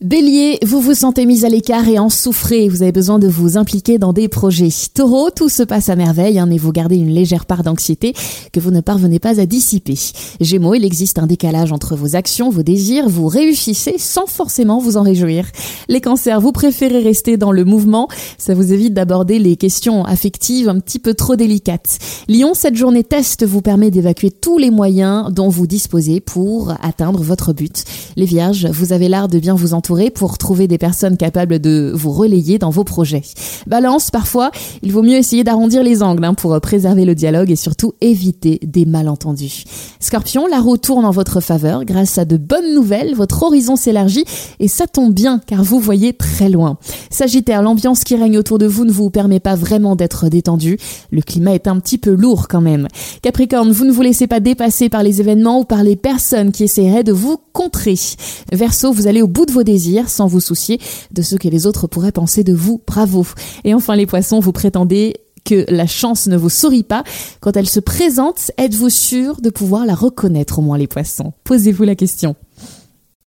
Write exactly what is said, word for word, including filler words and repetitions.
Bélier, vous vous sentez mis à l'écart et en souffrez, vous avez besoin de vous impliquer dans des projets. Taureau, tout se passe à merveille, hein, mais vous gardez une légère part d'anxiété que vous ne parvenez pas à dissiper. Gémeaux, il existe un décalage entre vos actions, vos désirs, vous réussissez sans forcément vous en réjouir. Les cancers, vous préférez rester dans le mouvement, ça vous évite d'aborder les questions affectives un petit peu trop délicates. Lion, cette journée test vous permet d'évacuer tous les moyens dont vous disposez pour atteindre votre but. Les vierges, vous avez l'art de bien vous entourer pour trouver des personnes capables de vous relayer dans vos projets. Balance, parfois, il vaut mieux essayer d'arrondir les angles hein, pour préserver le dialogue et surtout éviter des malentendus. Scorpion, la roue tourne en votre faveur. Grâce à de bonnes nouvelles, votre horizon s'élargit et ça tombe bien car vous voyez très loin. Sagittaire, l'ambiance qui règne autour de vous ne vous permet pas vraiment d'être détendu. Le climat est un petit peu lourd quand même. Capricorne, vous ne vous laissez pas dépasser par les événements ou par les personnes qui essaieraient de vous contrer. Verseau, vous allez au bout de vos désirs sans vous soucier de ce que les autres pourraient penser de vous. Bravo. Et enfin les poissons, vous prétendez que la chance ne vous sourit pas. Quand elle se présente, êtes-vous sûr de pouvoir la reconnaître au moins les poissons? Posez-vous la question.